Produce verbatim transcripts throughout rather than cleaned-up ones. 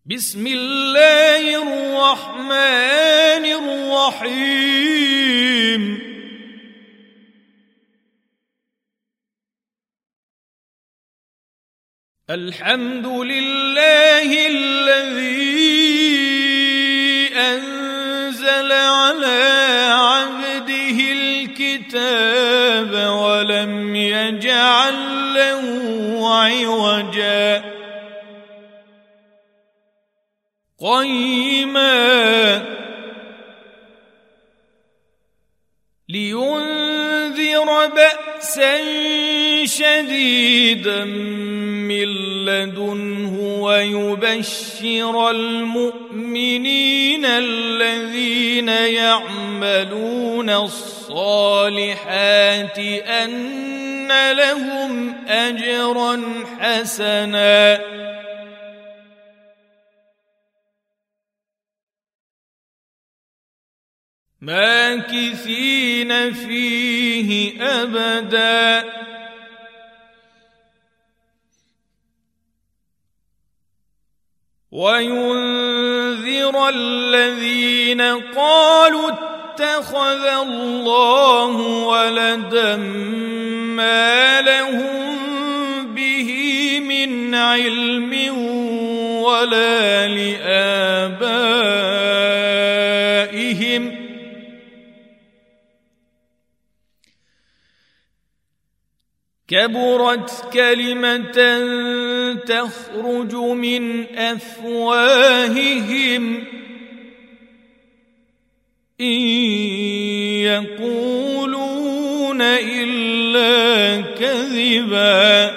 بسم الله الرحمن الرحيم الحمد لله الذي أنزل على عبده الكتاب ولم يجعل له عوجا قيما لينذر بأسا شديدا من لدنه ويبشر المؤمنين الذين يعملون الصالحات أن لهم أجرا حسنا ماكثين فيه أبدا وينذر الذين قالوا اتخذ الله ولدا ما لهم به من علم ولا لآبائهم كبرت كلمة تخرج من أفواههم إن يقولون إلا كذبا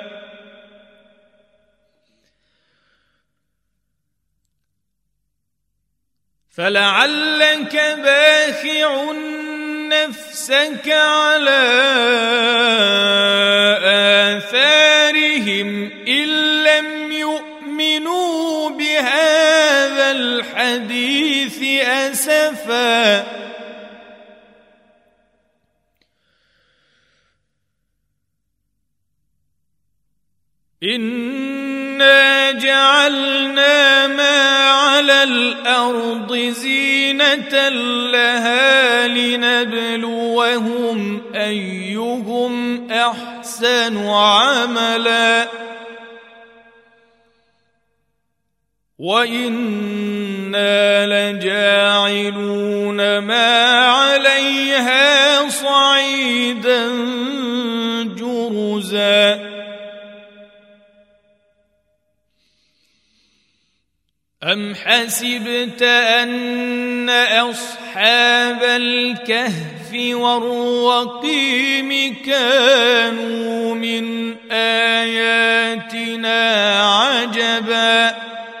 فلعلك باخع نفسك على آثارهم إن لم يؤمنوا بهذا الحديث أسفا إنا جعلنا ما على الأرض زينة لها لنبلوهم أيهم أحسن عملا وإنا لجاعلون ما عليها صعيدا جرزا أم حسبت أن أصحاب الكهف والرقيم كانوا من آياتنا عجبا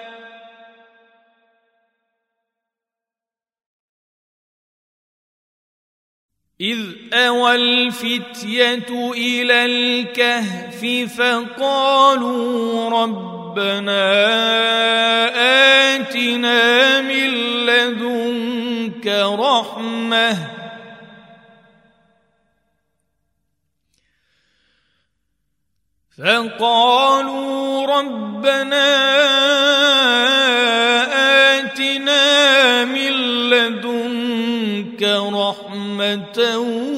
إذ أوى الفتية إلى الكهف فقالوا رب ربنا آتنا من لدنك رحمة فقالوا ربنا آتنا من لدنك رحمة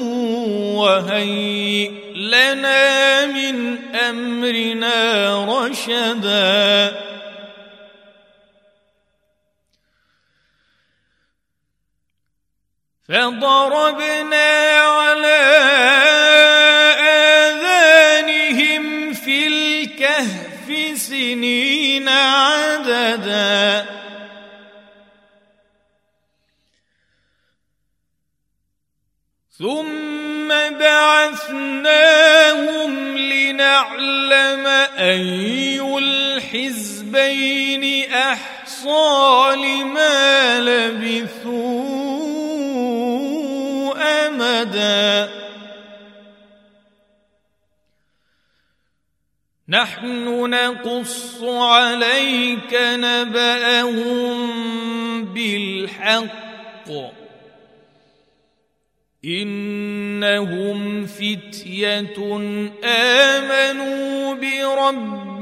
وهيئ لنا من أمرنا رشدا فضربنا على آذانهم في الكهف سنين عددا ثم بعثناهم لنعلم أي الحزبين أحصى لما لبثوا أمدا نحن نقص عليك نبأهم بالحق إنهم فتية آمنوا بربهم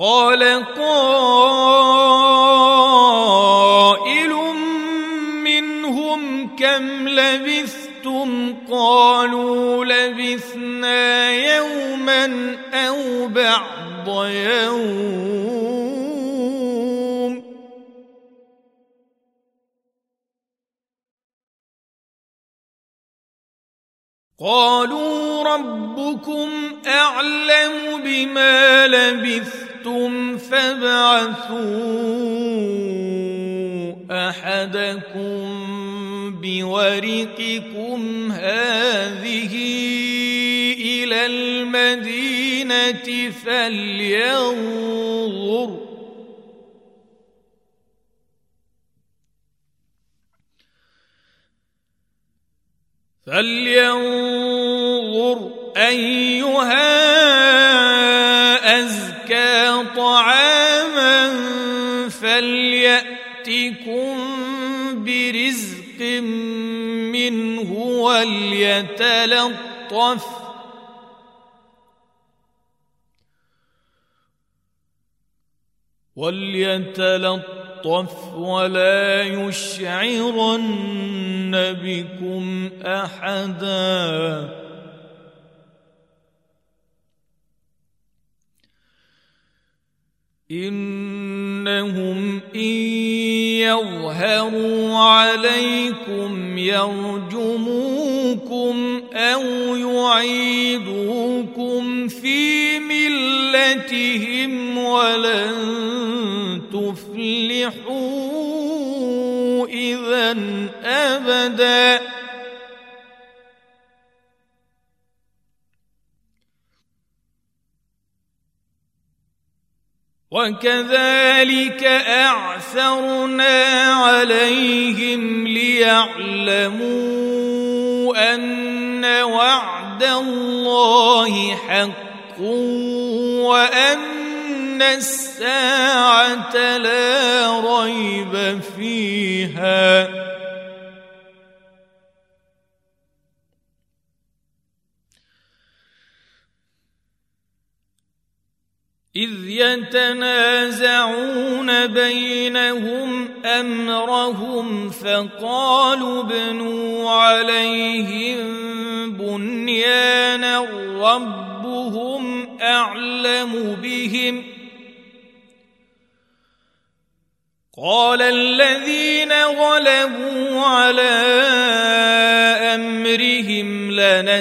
قال قائل منهم كم لبثتم قالوا لبثنا يوما أو بعض يوم قالوا ربكم أعلم بما لبثتم فابعثوا أحدكم بورقكم هذه إلى المدينة فلينظر فلينظر أيها أزكى طعاما فليأتكم برزق منه وليتلطف وليتلطف ولا يشعرن بكم أحدا إنهم إن يظهروا عليكم يرجموكم أو يعيدوكم في ملتهم ولن تفلحوا إذن أبدا وكذلك أعثرنا عليهم ليعلموا أن وعد الله حق وأن الساعة لا ريب فيها إذ يتنازعون بينهم أمرهم فقالوا ابنوا عليهم بنيانا ربهم أعلم بهم قال الذين غلبوا على أمرهم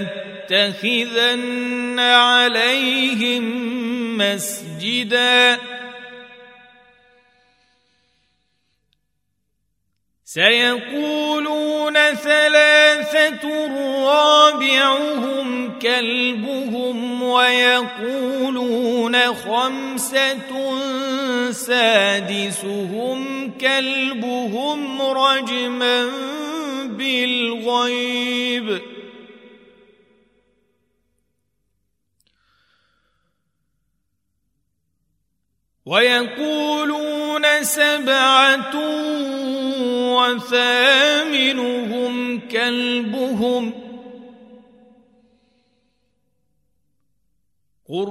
لنتخذن عليهم مسجدا سيقولون ثلاثة رابعهم كلبهم ويقولون خمسة سادسهم كلبهم رجما بالغيب ويقولون سبعة وثامنهم كلبهم قل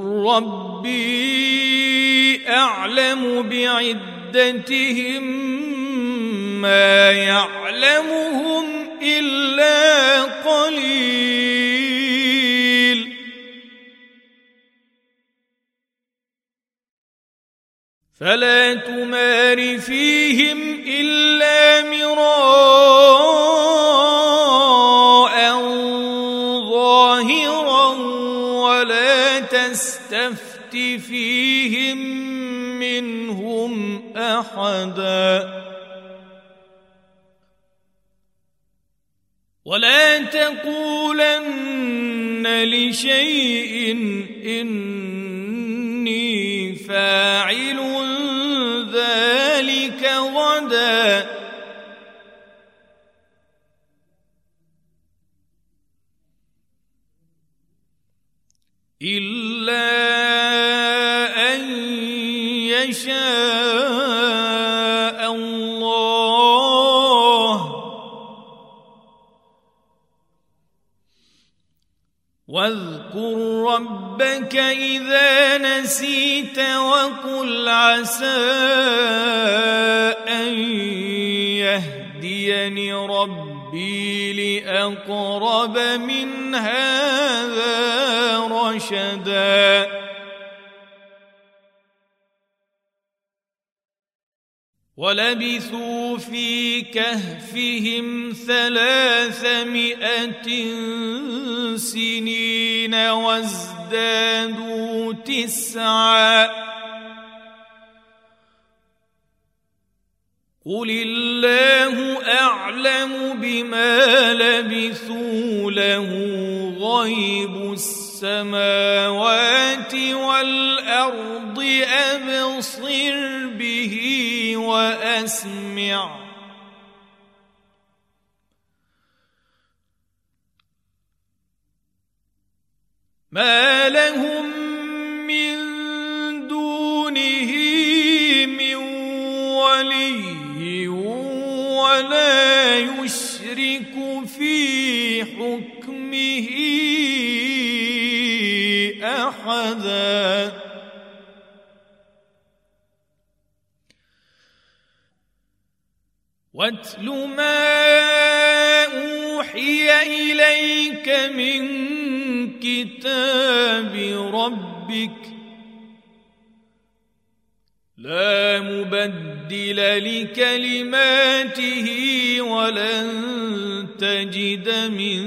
ربي أعلم بعدتهم ما يعلمهم إلا قليل فلا تمار فيهم إلا مراء ظاهرا ولا تستفت فيهم منهم أحدا ولا تقولن لشيء إني فاعل ذلك غدا إلا أن يشاء الله واذكر ربك إذا نسيت وقل عسى أن يهديني ربي لأقرب من هذا رشدا ولبثوا في كهفهم ثلاثمائة سنين وازدادوا تسعا قل الله أعلم بما لبثوا له غيب السماوات والأرض أبصر به وأسمع ما لهم من دونه من ولي ولا يشرك في حكمه أحدا واتل ما أوحي إليك من كتاب ربك لا مبدل لكلماته ولن تجد من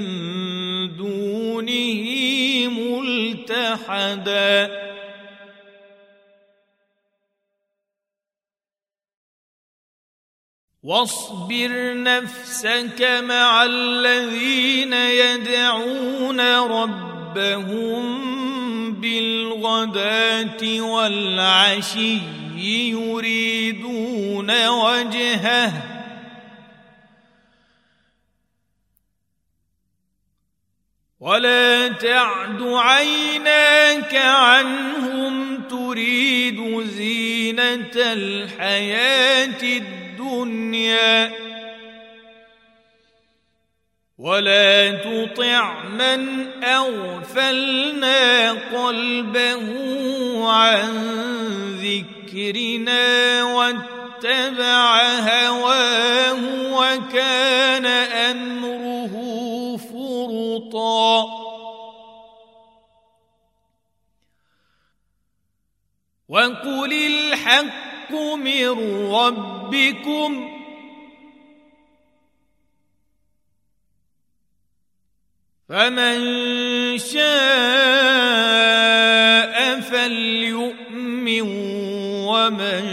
دونه ملتحدا واصبر نفسك مع الذين يدعون ربهم بالغداة والعشي يريدون وجهه ولا تعد عيناك عنهم تريد زينة الحياة الدنيا ولا تطع من أغفلنا قلبه عن ذكرنا واتبع هواه وكان أمره فرطا وقل الحق من ربكم فمن شاء فليؤمن ومن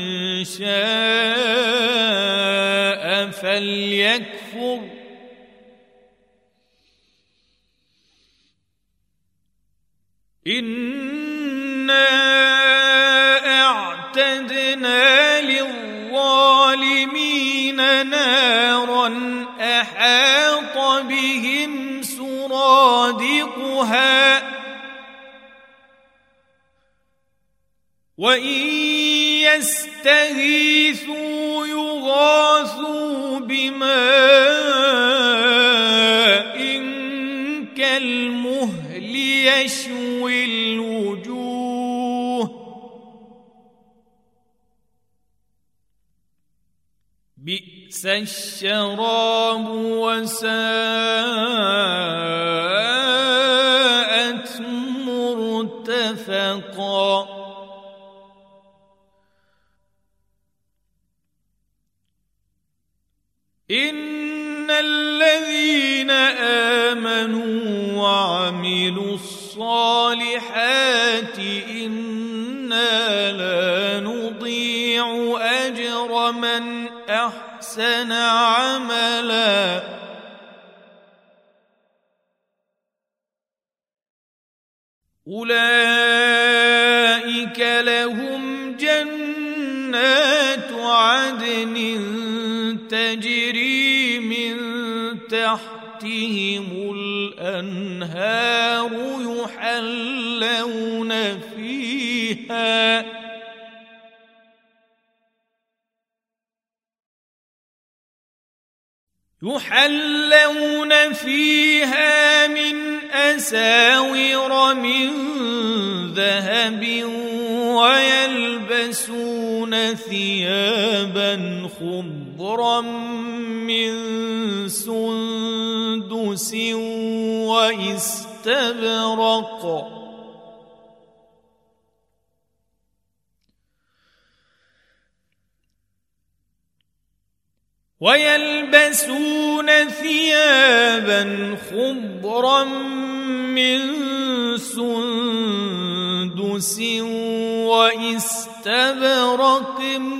شاء فليكفر إنا أعتدنا للظالمين نارا أحاط بهم سرادقها وإن يستغيثوا يغاثوا بماء كالمهل يشوي الوجوه بئس الشراب وساءت مرتفقا إن الذين آمنوا وعملوا الصالحات إنا لا نضيع أجر من أحسن عملا أولئك لهم جنات عدن تجري من تحتهم الأنهار يحلون فيها يحلون فيها من أساور من ذهب ويلبسون ثيابا خضرا من سندس واستبرق ويلبسون ثيابا خضرا من سندس واستبرق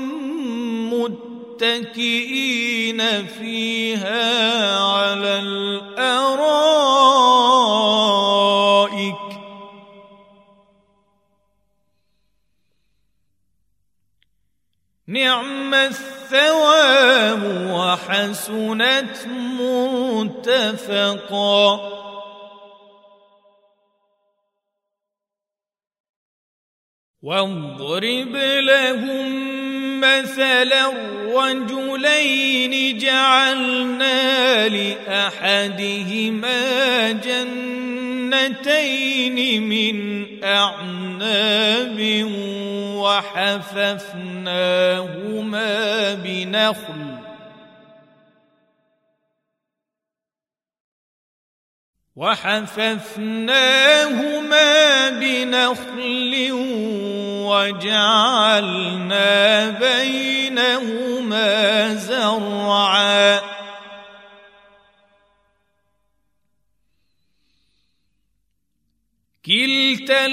متكئين فيها على الأرائك نعم الثواب وحسنت مرتفقا. واضرب لهم مثلا رجلين جعلنا لأحدهما جنتين من أعناب وحففناهما بنخل وحففناهما بنخل وجعلنا بينهما زرعا كلتا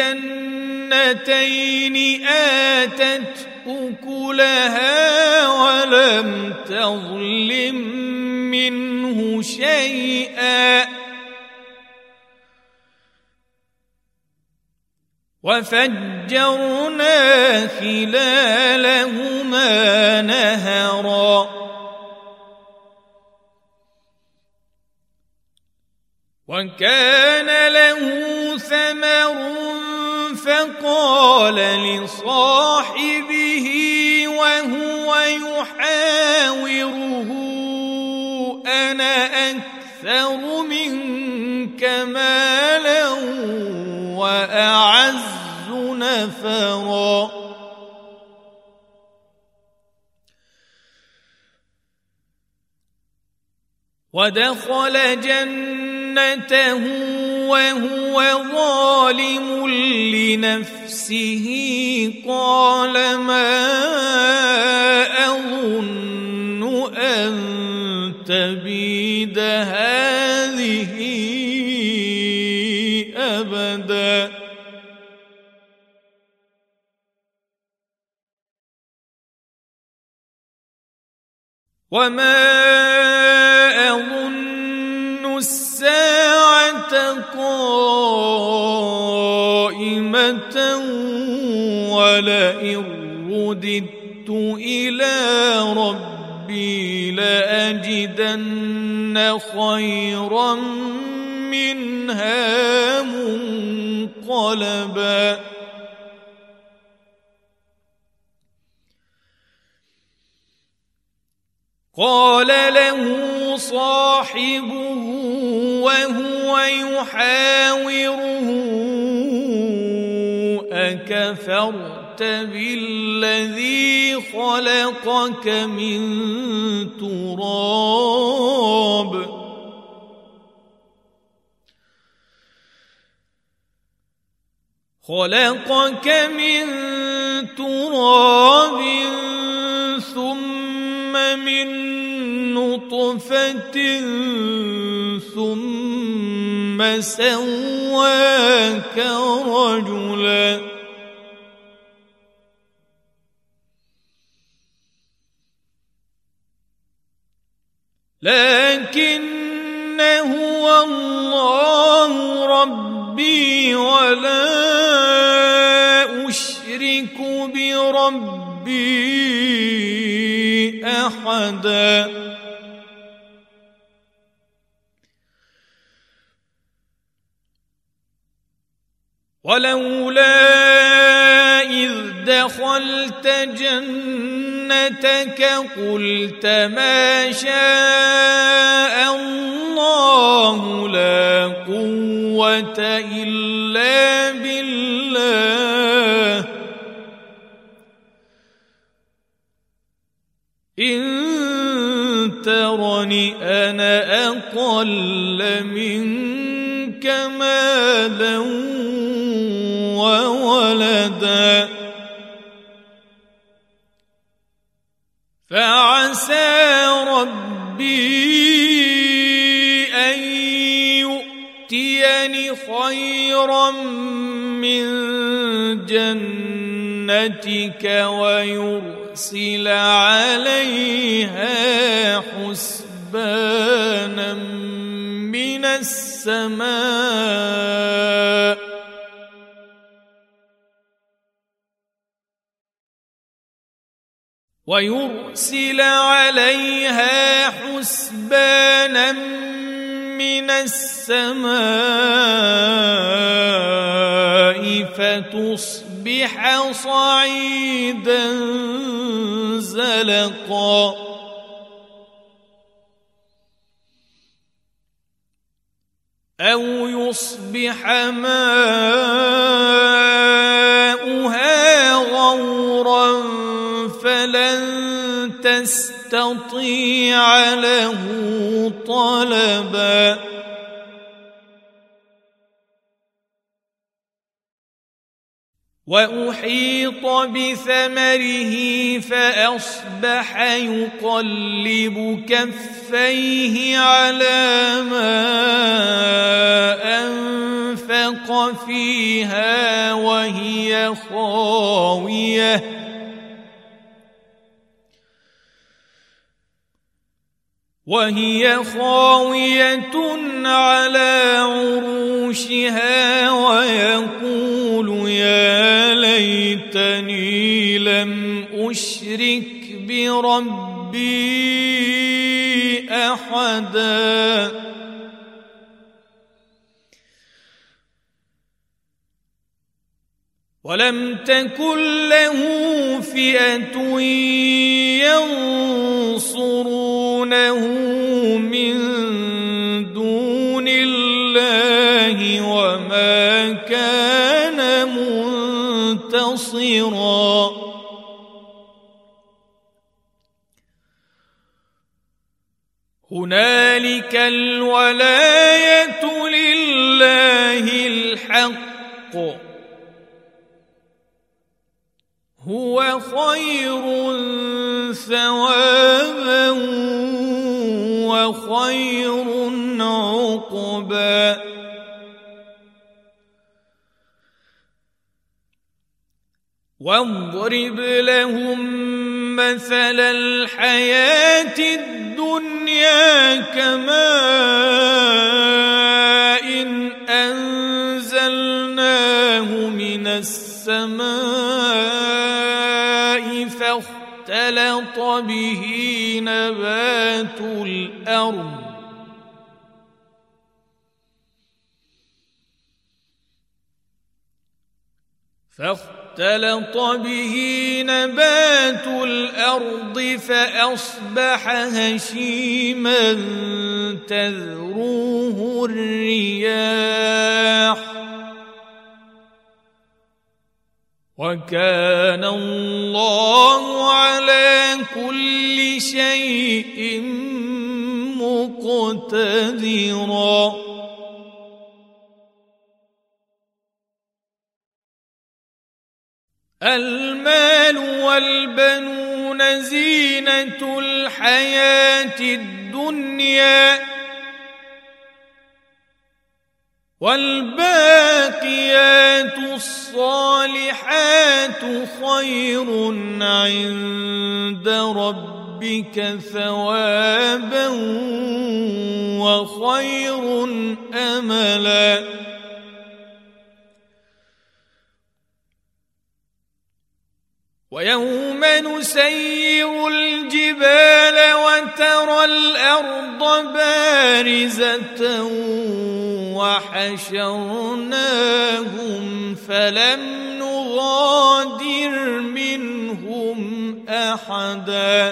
الجنتين آتت أكلها ولم تظلم منه شيئا وفجرنا خلالهما نهرا وكان له ثمر فقال لصاحبه وهو يحاوره أنا أكثر منك مالا وأعز نفرا ودخل جنته وهو ظالم لنفسه قال ما أظن أن تبيد هذه أبدا وما أظن الساعة قائمة ولئن رددت إلى ربي لأجدن خيرا منها منقلبا قال له صاحبه وهو يحاوره أكفرت بالذي خلقك من تراب خلقك من تراب ثم من نطفة ثم سواك رجلا لكن هو الله ربي ولا أشرك بربي أحدا ولولا إذ دخل دخلت جنتك قلت ما شاء الله لا قوة إلا بالله إن ترني أنا أقل منك مالا وولدا فعسى ربي أن يؤتيني خيرا من جنتك ويرسل عليها حسبانا من السماء ويرسل عليها حسبانا من السماء فتصبح صعيدا زلقا أو يصبح ماؤها غورا فلن تستطيع له طلبا وأحيط بثمره فأصبح يقلب كفيه على ما أنفق فيها وهي خاوية وهي خاوية على عروشها ويقول يا ليتني لم أشرك بربي أحدا ولم تكن له فئة ينصرونه من دون الله وما كان منتصرا هنالك الولاية لله الحق هو خير ثوابا وخير عقبا واضرب لهم مثل الحياة الدنيا كماء إن أنزلناه من السماء فاختلط به نبات الأرض فاختلط به نبات الأرض فأصبح هشيما تذروه الرياح وكان الله على كل شيء مقتدرا المال والبنون زينة الحياة الدنيا والباقيات الصالحات خير عند ربك ثوابا وخير أملا ويوم نسير الجبال وترى الأرض بارزة وحشرناهم فلم نغادر منهم أحدا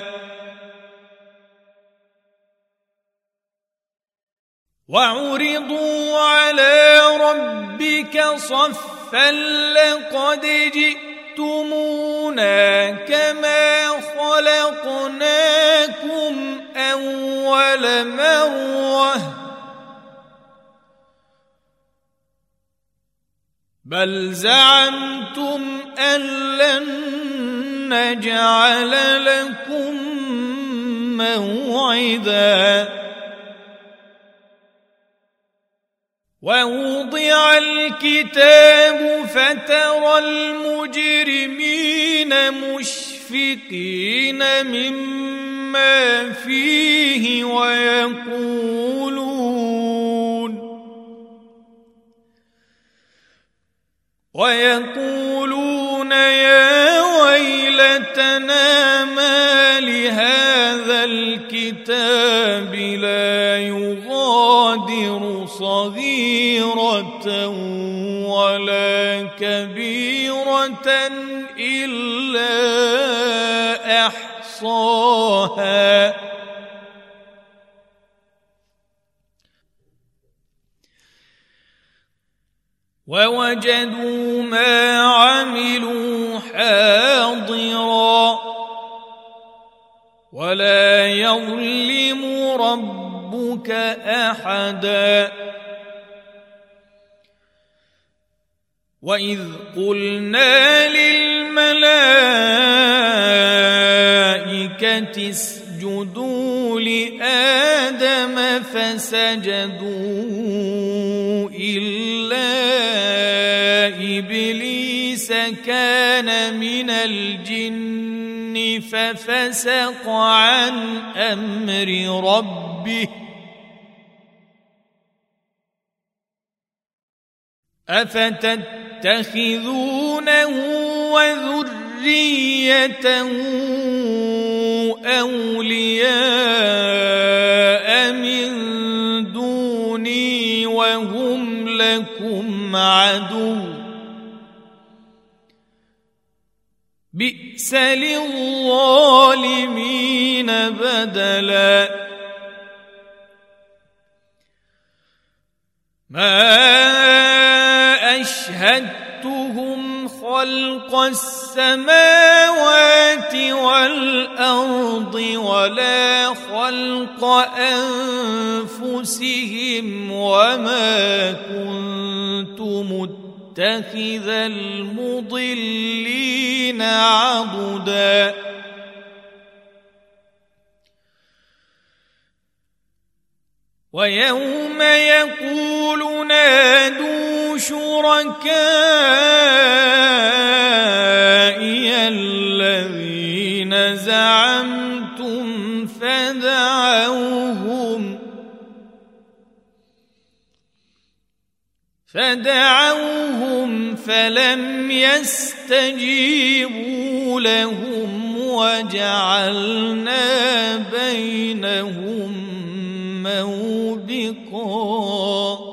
وعرضوا على ربك صفا لقد جئتمونا كما خلقناكم أول مرة بل زعمتم أن لن نجعل لكم موعدا ووضع الكتاب فترى المجرمين مشفقين مما فيه ويقولون ويقولون يا ويلتنا ما لهذا الكتاب لا يغادر صغيرة ولا كبيرة إلا أحصاها ووجدوا ما عملوا حاضرا ولا يظلم ربك أحدا وإذ قلنا للملائكة اسجدوا لآدم فسجدوا إلا إبليس كان من الجن ففسق عن أمر ربه أفتتخذونه وذريته أولياء من دوني وهم لكم عدو بئس للظالمين بدلا ما أشهدتهم خلق السماوات والأرض ولا خلق أنفسهم وما كنت متخذ المضلين عضدا ويوم يقول نادوا شركائي الذين زعمتم فدعوهم فدعوهم فلم يستجيبوا لهم وجعلنا بينهم موبقا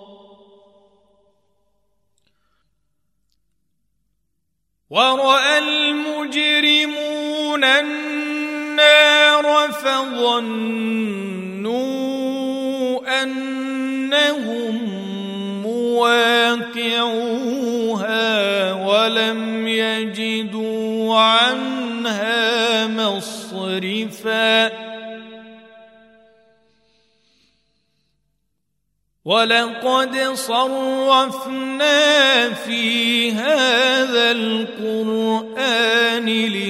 ورأى المجرمون النار فظنوا أنهم مواقعوها ولم يجدوا عنها مصرفا ولقد صرفنا في هذا القرآن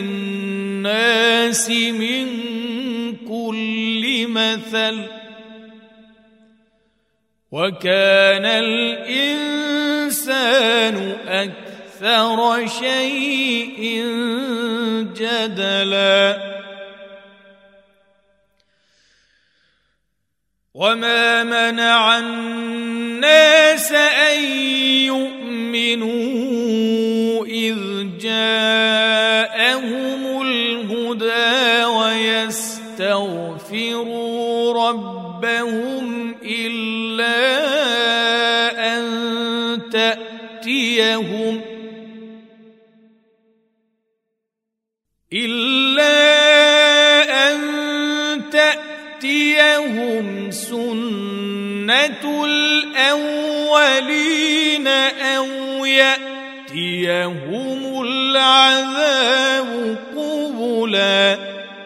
للناس من كل مثل وكان الإنسان أكثر شيء جدلا وما منع الناس أن يؤمنوا إذ جاءهم جاءهم الهدى ويستغفروا ربهم إلا أن تأتيهم إلا أن تأتيهم سنة الأولين أو يأتيهم العذاب قبلا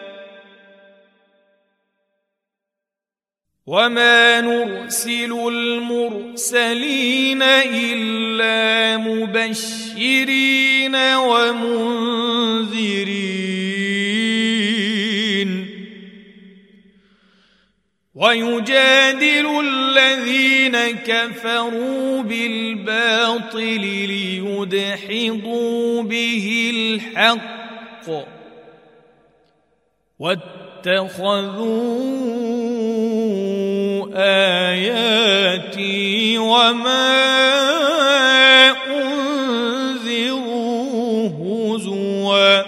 وما نرسل المرسلين إلا مبشرين ومنذرين ويجادل الذين كفروا بالباطل ليدحضوا به الحق واتخذوا آياتي وما أنذروا هزوا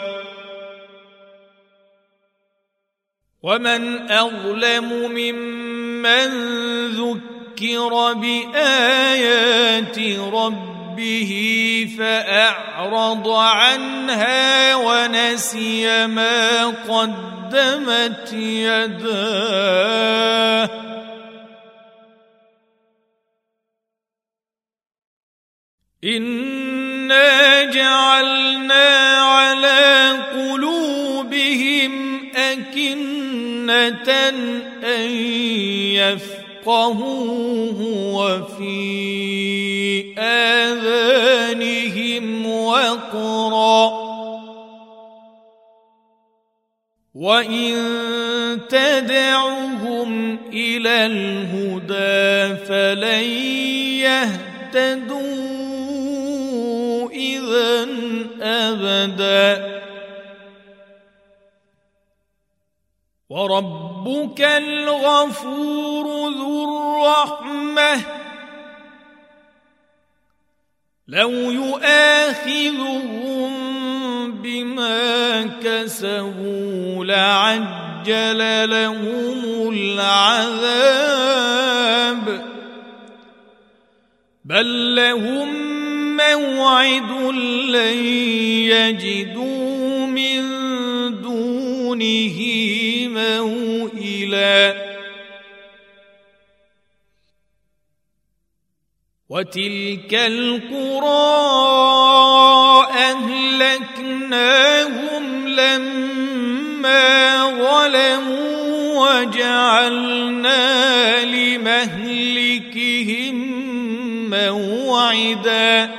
ومن أظلم ممن ذكر بآيات ربه فأعرض عنها ونسي ما قدمت يداه إنا جعلنا على قلوبهم أكنة أن يفقهوه وفي آذانهم وقرا وإن تدعهم إلى الهدى فلن يهتدوا إذن أبدا وربك الغفور ذو الرحمة لو يؤاخذهم بما كسبوا لعجل لهم العذاب بل لهم موعد لن يجدوا من دونه موئلا وتلك القرى أهلكناهم لما ظلموا وجعلنا لمهلكهم موعدا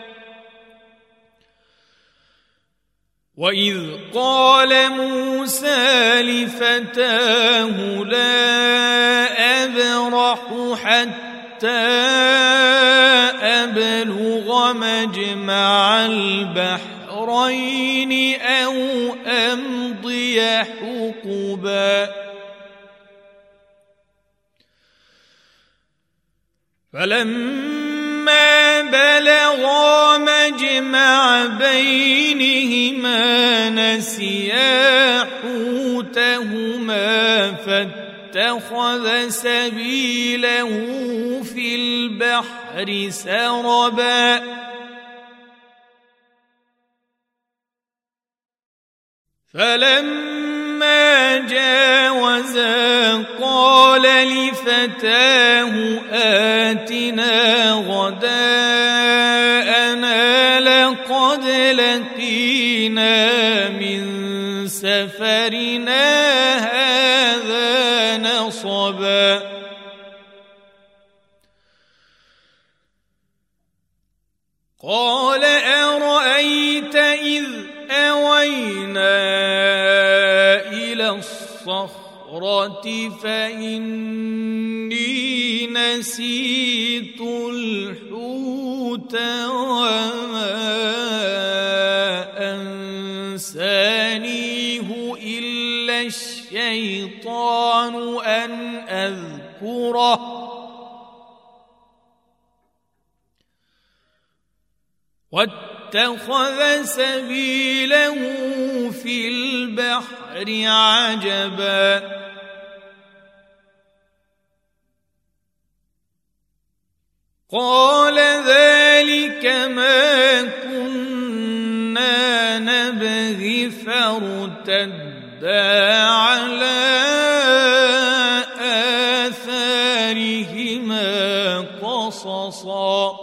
وإذ قال موسى لفتاه لا أبرح حتى أبلغ مجمع البحرين أو أمضي حقبا فلما بلغا مجمع بينهما نسيا حوتهما فاتخذ سبيله في البحر سربا فلما جاوزا قال لفتاه آتنا غداءنا لقد لقينا من سفرنا هذا نصبا قال أرأيت إذ أوينا إلى الصخرة فإني نسيت الحوت وما أنسانيه إلا الشيطان أن أذكره واتخذ سبيله في البحر عجبا قال ذلك ما كنا نبغي فارتدا على آثارهما قصصا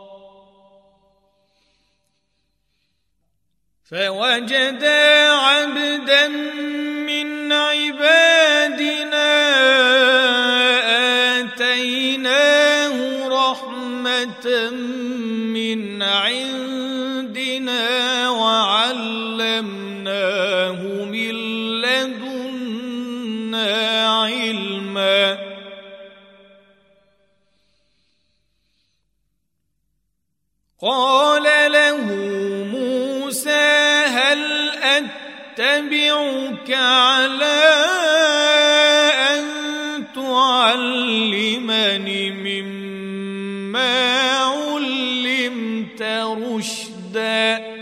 فوجدا عبدا من عبادنا آتيناه رحمة من عندنا وعلمناه من لدنا علما قال له موسى هل أتبعك على أن تعلمني مما علمت رشدا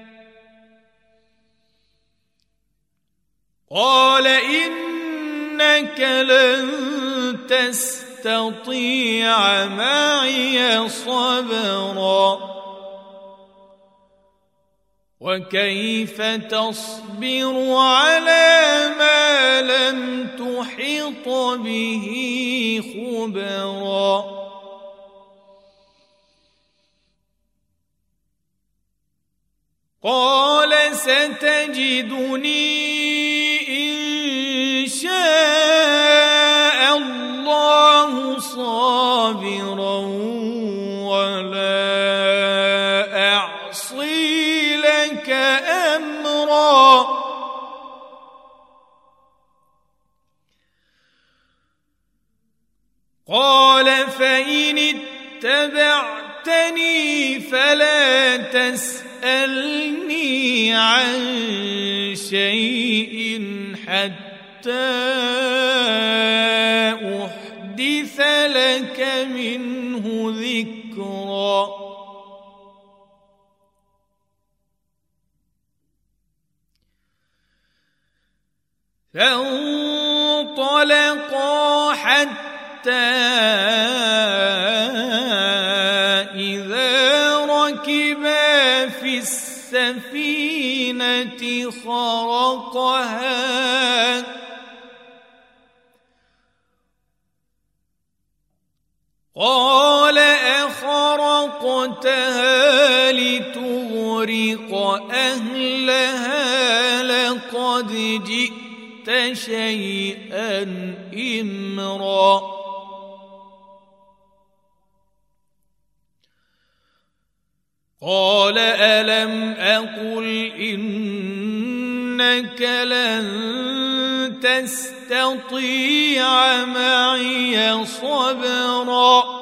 قال إنك لن تستطيع معي صبرا وكيف تصبر على ما لم تحط به خبرا قال ستجدني إن شاء الله صابرا ولا أعصي لك أمرا قال فإن اتبعتني فلا تسألني عن شيء حتى أحدث لك منه ذكرا فانطلقا حتى إذا ركبا في السفينة خرقها قال أخرقتها لتغرق أهلها لقد جئت شيئا إمرا قال ألم أقل إنك لن تستطيع معي صبرا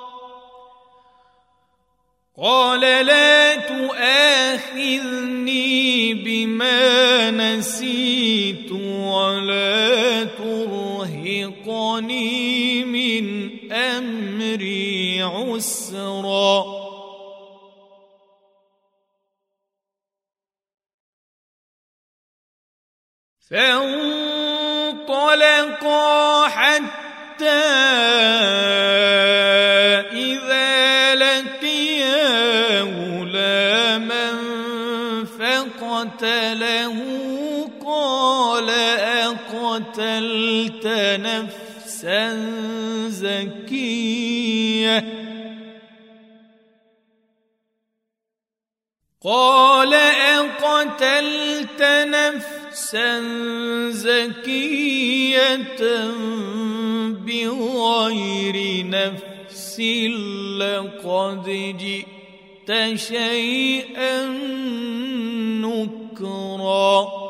قال لا تؤاخذني بما نسيت ولا ترهقني من أمري عسرا فانطلقا حتى إذا لقيا غلاما فقتله قال أقتلت نفسا زكية قال أقتلت نفسا زكية بغير نفس لقد جئت شيئا نكرا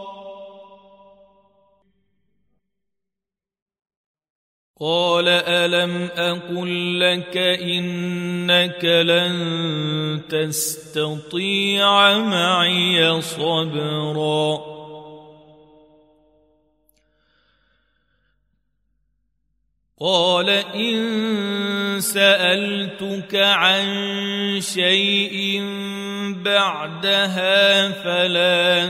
قال ألم أقل لك إنك لن تستطيع معي صبرا قال إن سألتك عن شيء بعدها فلا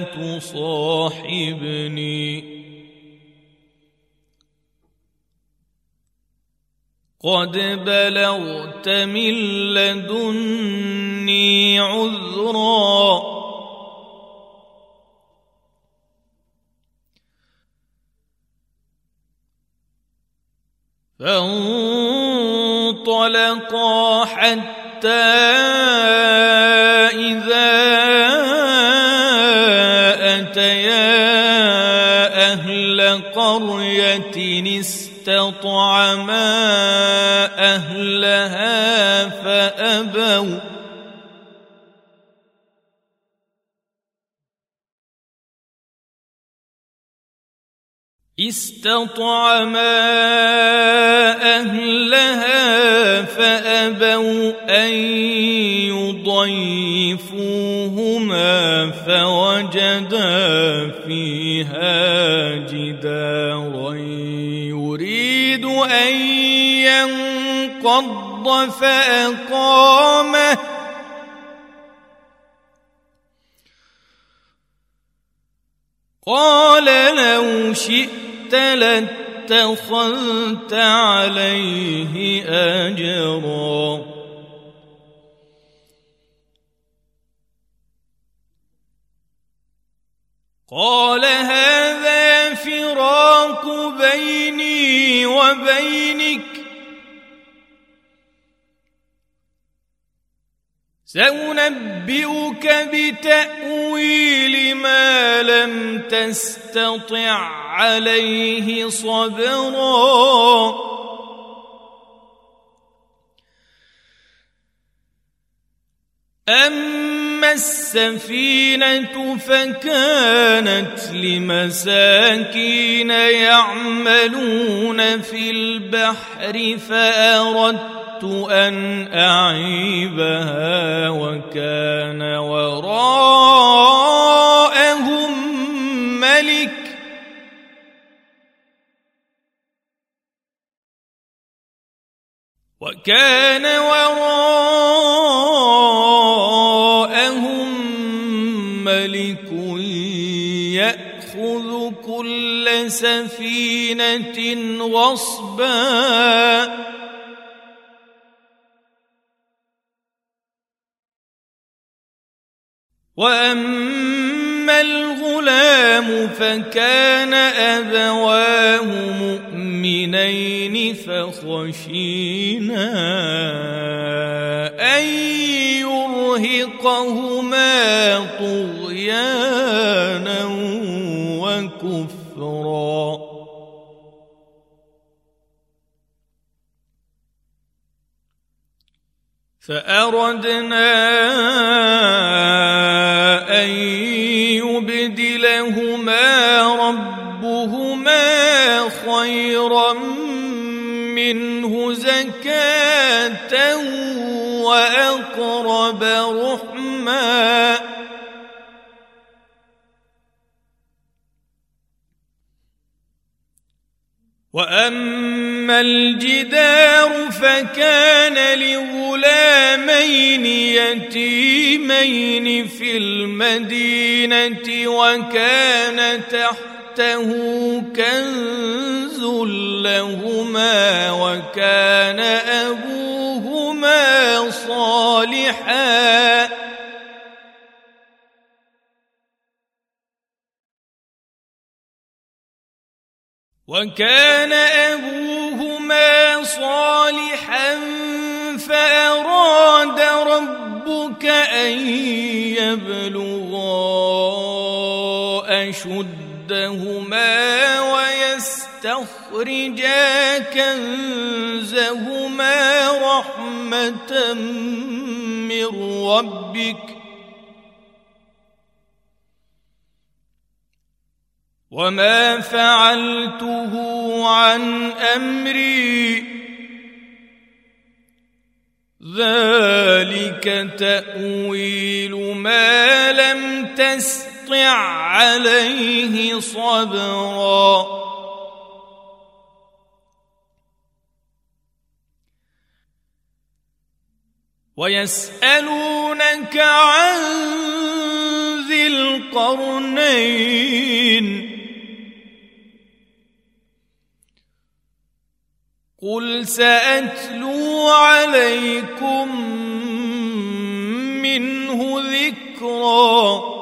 تصاحبني قد بلغت من لدني عذرا فانطلقا حتى إذا أتيا أهل قرية استطعما أهلها فأبوا استطعما أهلها فأبوا أن يضيفوهما فوجدا فيها جدارا يريد أن ينقض فأقامه قال لو شئت لاتخذت عليه أجرا قال هذا فراق بيني وبينك سأنبئك بتأويل ما لم تستطع عليه صبرا أما السفينة فكانت لمساكين يعملون في البحر فأردت أن أعيبها وكان وراءهم ملك وكان وراءهم ملك يأخذ كل سفينة غصبا وأما الغلام فكان أبواه مؤمنين فخشينا أن يرهقهما طغيانا وكفرا فأردنا أن يبدلهما ربهما خيرا منه زكاة وأقرب رحما وأما الجدار فكان لغلامين يتيمين في المدينة وكان تحته كنز لهما وكان أبوهما صالحا وكان أبوهما صالحا فأراد ربك أن يبلغا أشدهما ويستخرجا كنزهما رحمة من ربك وما فعلته عن أمري ذلك تأويل ما لم تستطع عليه صبرا ويسألونك عن ذي القرنين قل سأتلو عليكم منه ذكرا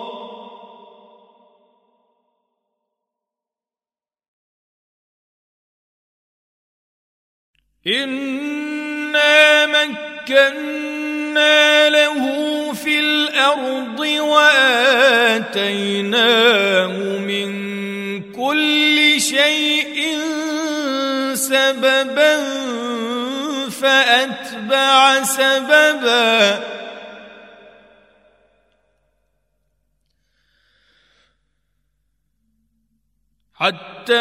إنا مكنا له في الأرض وآتيناه من كل شيء سببا فأتبع سببا حتى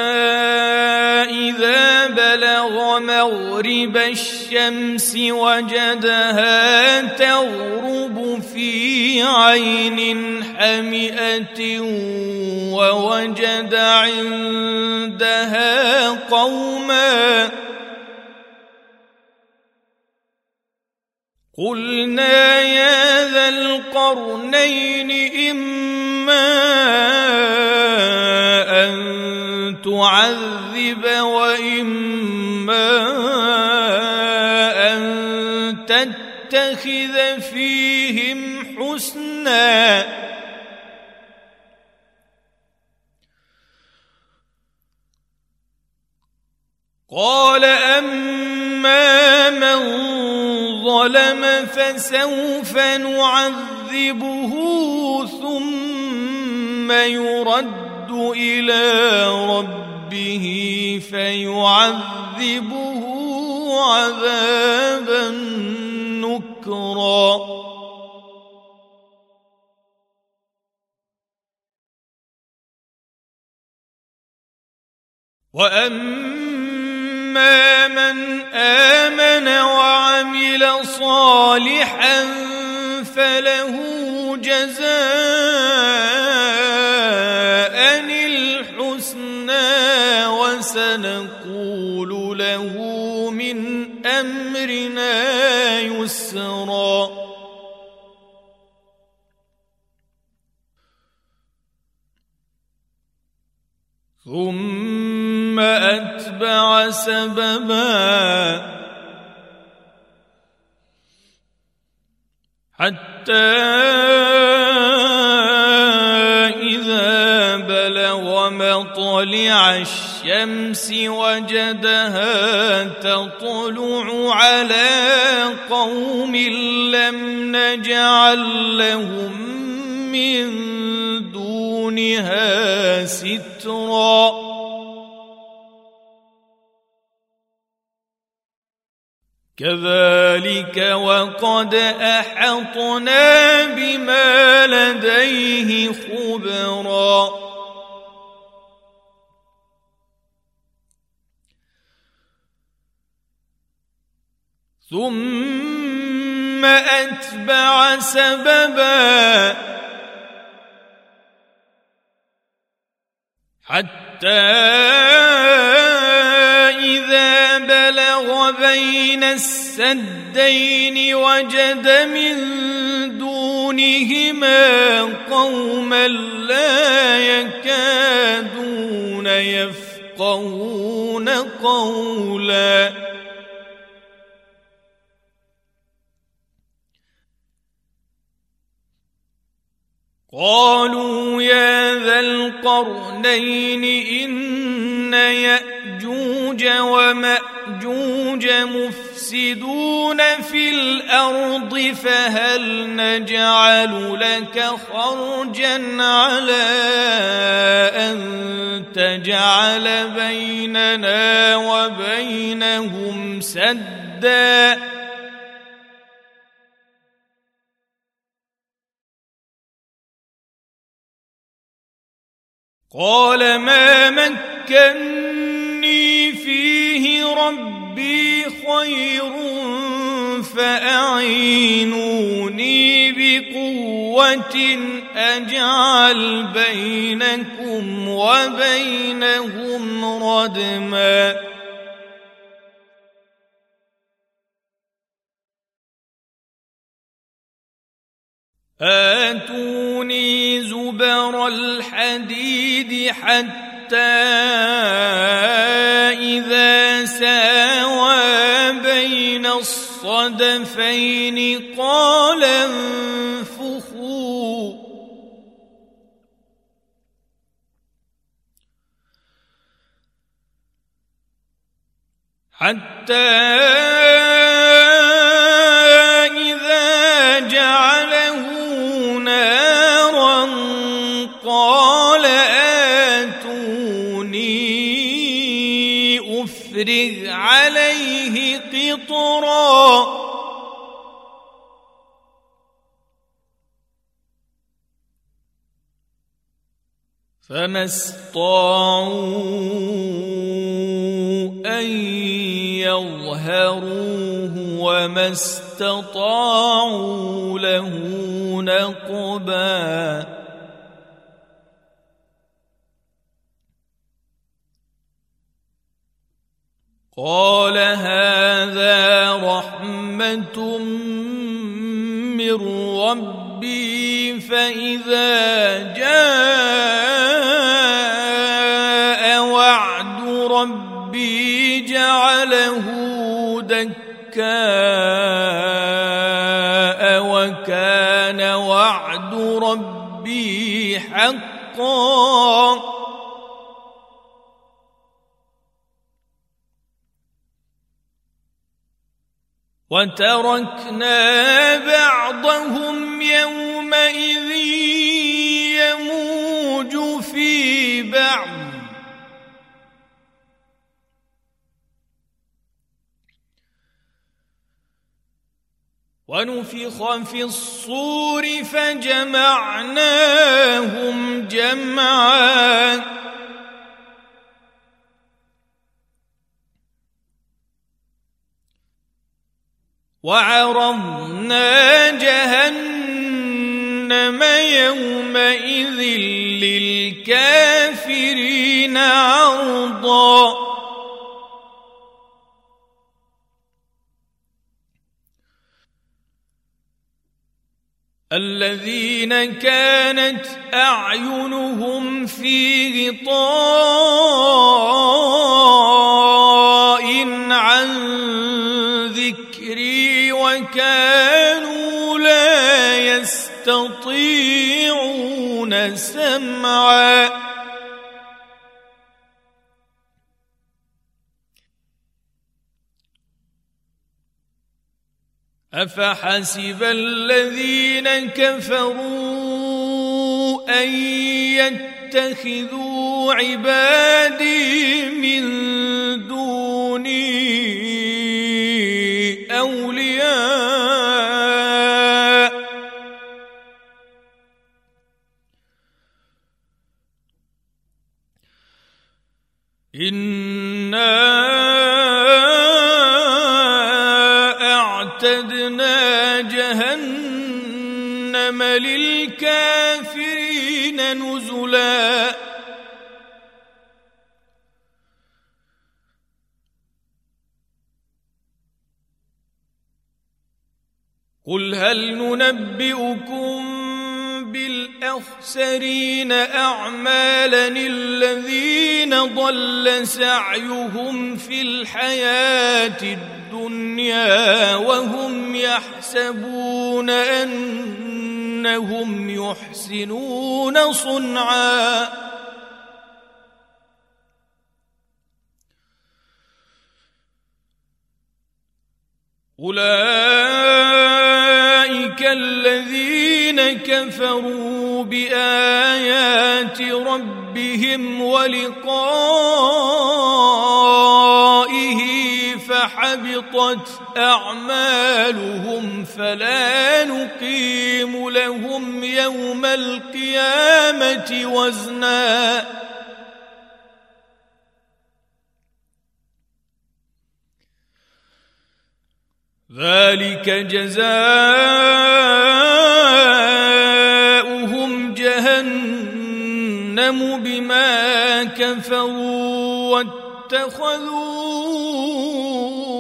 إذا بلغ مغرب الشمس وجدها تغرب في عين حمئة ووجد عندها قوما قلنا يا ذا القرنين إما أن تعذب وإما أن تتخذ فيهم حسنا قال أما من ظلم فسوف نعذبه ثم يرد إلى ربه فيعذبه عذابا نكرا وأما من آمن وعمل صالحا فله جزاء الحسنى وسنقول له من أمرنا يسرا ثم أتبع سببا حتى إذا بلغ مطلع الشمس وجدها تطلع على قوم لم نجعل لهم من دونها سترا كذلك وقد أحطنا بما لديه خبرا ثم أتبع سببا حتى إذا بلغ بين السدين وجد من دونهما قوما لا يكادون يفقهون قولا قالوا يا ذا القرنين إن يأجوج ومأجوج مفسدون في الأرض فهل نجعل لك خرجا على أن تجعل بيننا وبينهم سدا قال ما مكني فيه ربي خير فأعينوني بقوة أجعل بينكم وبينهم ردما آتوني زبر الحديد حتى إذا ساوى بين الصدفين قال انفخوا حتى إذا جعله نارا قال آتوني أفرغ عليه قطرا فما استطاعوا أن يظهروه وما استطاعوا له نقبا قال هذا رحمة من ربي فإذا جاء وعد ربي جعله دكاء وكان وعد ربي حقا وتركنا بعضهم يومئذ يموج في بعض ونفخ في الصور فجمعناهم جمعا وعرضنا جهنم يومئذ للكافرين عرضا الذين كانت أعينهم في غطاء عن ذكري وكانوا لا يستطيعون سمعا أفحسب الذين كفروا أن يتخذوا عبادي من دوني أولياء إنا أعتدنا جهنم للكافرين نزلا قل هل ننبئكم بالأخسرين أعمالا الذين ضل سعيهم في الحياة الدنيا وهم يحسبون أنهم يحسنون صنعا أولئك الذين كفروا بآيات ربهم ولقائه فحبطت أعمالهم فلا نقيم لهم يوم القيامة وزنا ذلك جزاؤهم جهنم بما كفروا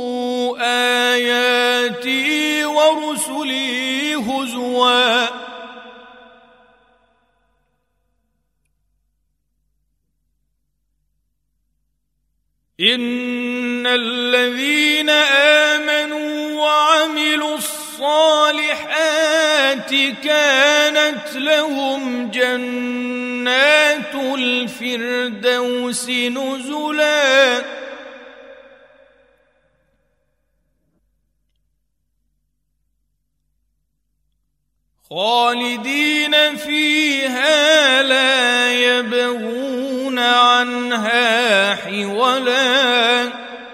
واتخذوا آياتي ورسلي هزوا إن الذين آمنوا وعملوا الصالحات كانت لهم جنات الفردوس نزلا خالدين فيها لا يبغون عنها حولا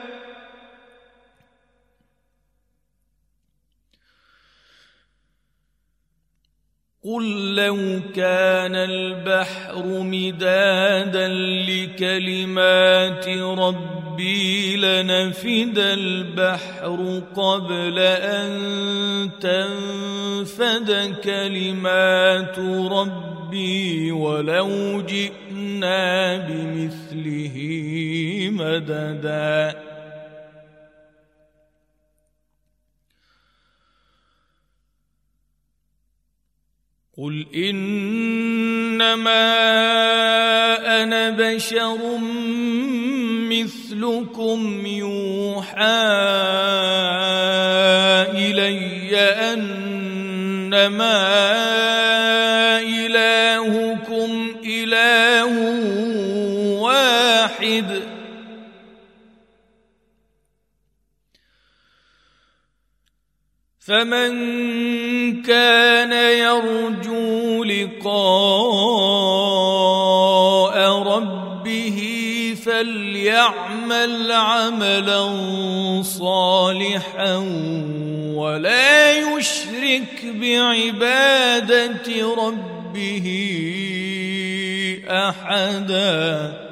قل لو كان البحر مدادا لكلمات ربي لنفد البحر قبل أن تنفد كلمات ربي ولو جئنا بمثله مددا قل إنما أنا بشر مثلكم يوحى إلي أنما إلهكم إله واحد فمن كان يرجو لقاء ربه فليعمل عملا صالحا ولا يشرك بعبادة ربه أحدا.